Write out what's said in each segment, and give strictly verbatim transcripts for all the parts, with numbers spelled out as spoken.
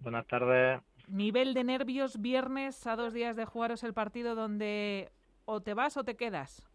Buenas tardes. Nivel de nervios viernes a dos días de jugaros el partido donde o te vas o te quedas.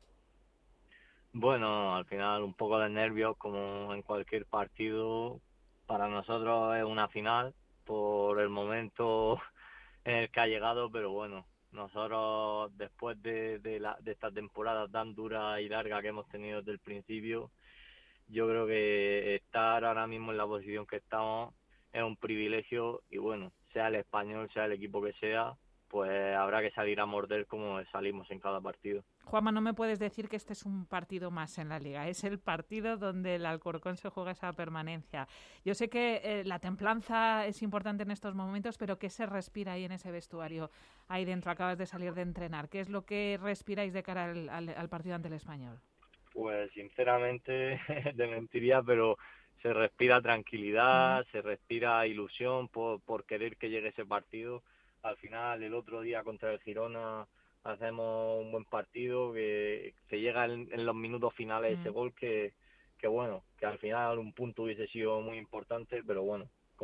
Bueno, al final un poco de nervios como en cualquier partido. Para nosotros es una final por el momento en el que ha llegado, pero bueno, nosotros después de, de, la, de esta temporada tan dura y larga que hemos tenido desde el principio, yo creo que estar ahora mismo en la posición que estamos es un privilegio y bueno, sea el Español, sea el equipo que sea, pues habrá que salir a morder como salimos en cada partido. Juanma, no me puedes decir que este es un partido más en la Liga. Es el partido donde el Alcorcón se juega esa permanencia. Yo sé que eh, la templanza es importante en estos momentos, pero ¿qué se respira ahí en ese vestuario? Ahí dentro, acabas de salir de entrenar. ¿Qué es lo que respiráis de cara al, al, al partido ante el Español? Pues sinceramente te mentiría, pero se respira Uh-huh. tranquilidad, se respira ilusión por, por querer que llegue ese partido. Al final, el otro día contra el Girona hacemos un buen partido, que se llega en, en los minutos finales ese Uh-huh. gol que, que bueno, que al final un punto hubiese sido muy importante, pero bueno,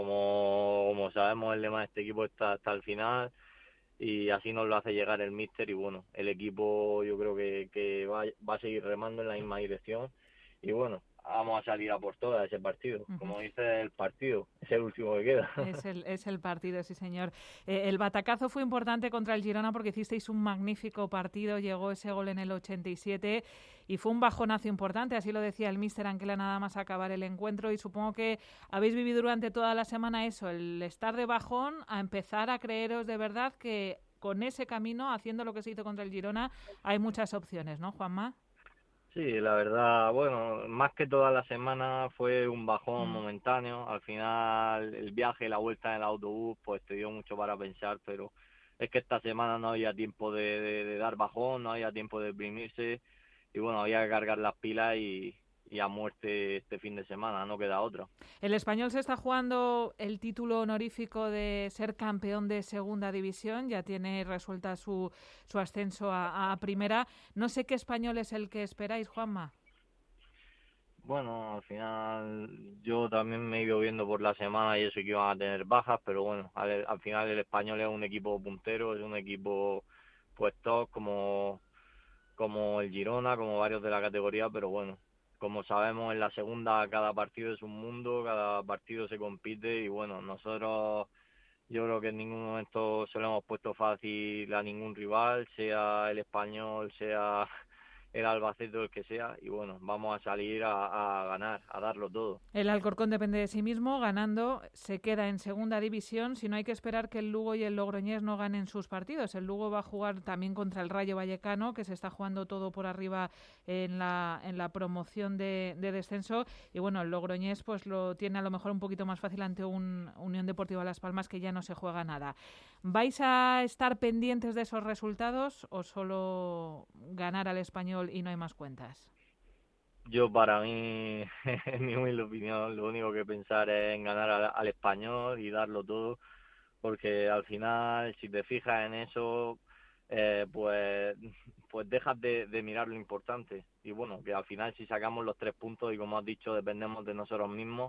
como, como sabemos el lema de este equipo está hasta el final y así nos lo hace llegar el míster y bueno, el equipo yo creo que, que va, va a seguir remando en la misma dirección y bueno, vamos a salir a por todas ese partido. Uh-huh. Como dice el partido, es el último que queda. Es el, es el partido, sí señor. Eh, el batacazo fue importante contra el Girona porque hicisteis un magnífico partido, llegó ese gol en el ochenta y siete y fue un bajonazo importante, así lo decía el míster Anquela nada más acabar el encuentro y supongo que habéis vivido durante toda la semana eso, el estar de bajón a empezar a creeros de verdad que con ese camino, haciendo lo que se hizo contra el Girona, hay muchas opciones, ¿no, Juanma? Sí, la verdad, bueno, más que toda la semana fue un bajón Mm. momentáneo. Al final, el viaje, la vuelta en el autobús, pues te dio mucho para pensar, pero es que esta semana no había tiempo de, de, de dar bajón, no había tiempo de deprimirse y bueno, había que cargar las pilas y, y a muerte este fin de semana, no queda otra. El Español se está jugando el título honorífico de ser campeón de segunda división, ya tiene resuelta su, su ascenso a, a primera. No sé qué Español es el que esperáis, Juanma. Bueno, al final yo también me he ido viendo por la semana y eso que iban a tener bajas, pero bueno, al, al final el Español es un equipo puntero, es un equipo pues top como, como el Girona, como varios de la categoría, pero bueno, como sabemos en la segunda cada partido es un mundo, cada partido se compite y bueno, nosotros yo creo que en ningún momento se lo hemos puesto fácil a ningún rival, sea el Español, sea el Albacete o el que sea, y bueno, vamos a salir a, a ganar, a darlo todo. El Alcorcón depende de sí mismo, ganando se queda en segunda división, si no hay que esperar que el Lugo y el Logroñés no ganen sus partidos. El Lugo va a jugar también contra el Rayo Vallecano, que se está jugando todo por arriba en la, en la promoción de, de descenso. Y bueno, el Logroñés pues lo tiene a lo mejor un poquito más fácil ante un Unión Deportiva Las Palmas que ya no se juega nada. ¿Vais a estar pendientes de esos resultados o solo ganar al Español y no hay más cuentas? Yo para mí, en mi humilde opinión, lo único que pensar es en ganar al, al Español y darlo todo, porque al final, si te fijas en eso, eh, pues, pues dejas de, de mirar lo importante. Y bueno, que al final si sacamos los tres puntos y como has dicho, dependemos de nosotros mismos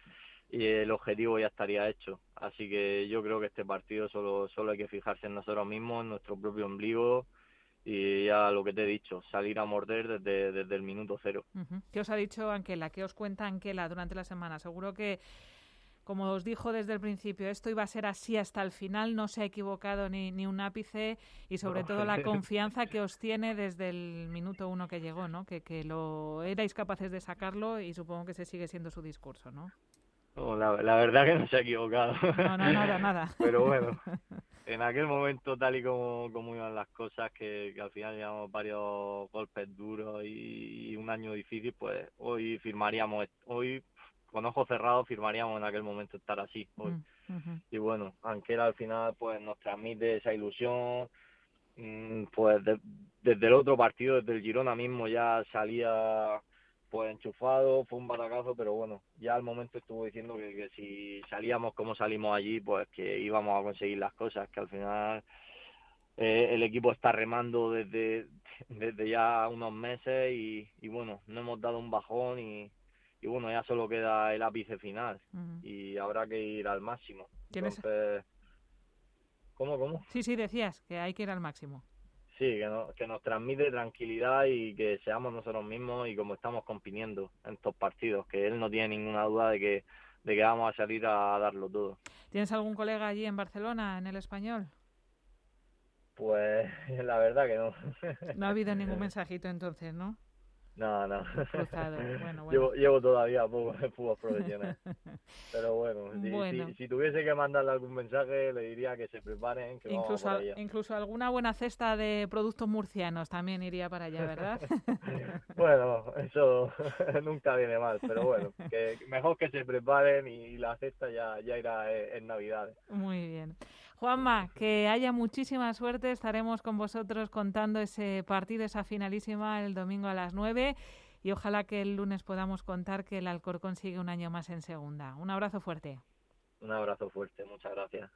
y el objetivo ya estaría hecho. Así que yo creo que este partido solo, solo hay que fijarse en nosotros mismos, en nuestro propio ombligo y ya lo que te he dicho, salir a morder desde, desde el minuto cero. Uh-huh. ¿Qué os ha dicho Anquela? ¿Qué os cuenta Anquela durante la semana? Seguro que, como os dijo desde el principio, esto iba a ser así hasta el final, no se ha equivocado ni, ni un ápice y sobre No, todo la confianza que os tiene desde el minuto uno que llegó, ¿no? Que, que lo erais capaces de sacarlo y supongo que ese sigue siendo su discurso, ¿no? no, la, la verdad que no se ha equivocado. No, no, nada, nada. Pero bueno, en aquel momento tal y como, como iban las cosas, que, que al final llevamos varios golpes duros y, y un año difícil, pues hoy firmaríamos, hoy con ojos cerrados firmaríamos en aquel momento estar así hoy. Uh-huh. Y bueno, Anquela al final pues nos transmite esa ilusión, mm, pues de- desde el otro partido, desde el Girona mismo ya salía pues enchufado, fue un batacazo, pero bueno, ya al momento estuvo diciendo que, que si salíamos como salimos allí, pues que íbamos a conseguir las cosas, que al final eh, el equipo está remando desde, desde ya unos meses y, y bueno, no hemos dado un bajón y, y bueno, ya solo queda el ápice final Uh-huh. y habrá que ir al máximo. ¿Tienes? Entonces, ¿cómo, cómo? Sí, sí, decías que hay que ir al máximo. Sí, que, no, que nos transmite tranquilidad y que seamos nosotros mismos y como estamos compitiendo en estos partidos, que él no tiene ninguna duda de que, de que vamos a salir a darlo todo. ¿Tienes algún colega allí en Barcelona, en el Español? Pues la verdad que no. No ha habido ningún mensajito entonces, ¿no? No, no. Cruzado. Bueno, bueno. Llevo, llevo todavía poco de fútbol profesional. Pero bueno, si, Bueno. si, si tuviese que mandarle algún mensaje, le diría que se preparen, que vamos a Incluso, por al- allá. incluso alguna buena cesta de productos murcianos también iría para allá, ¿verdad? Bueno, eso nunca viene mal, pero bueno, que mejor que se preparen y la cesta ya, ya irá en, en Navidades. Muy bien. Juanma, que haya muchísima suerte. Estaremos con vosotros contando ese partido, esa finalísima, el domingo a las nueve. Y ojalá que el lunes podamos contar que el Alcorcón sigue un año más en segunda. Un abrazo fuerte. Un abrazo fuerte, muchas gracias.